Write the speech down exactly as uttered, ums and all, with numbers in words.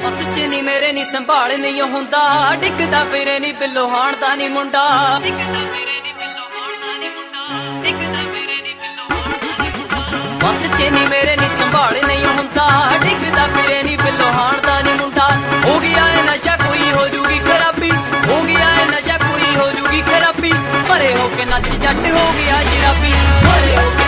बस च नी मेरे नी संभाल नहीं हुंदा, डिगदा फिरे नी बिल्लो हाण दा नी मुंडा। बस च नी मेरे नी संभाल नहीं हुंदा, डिगदा फिरे नी बिल्लो हाण दा नी मुंडा। हो गया है नशा कोई हो जूगी खराबी, हो गया है नशा कोई हो जूगी खराबी। भरे होके नच जट हो गया शराबी, भरे होके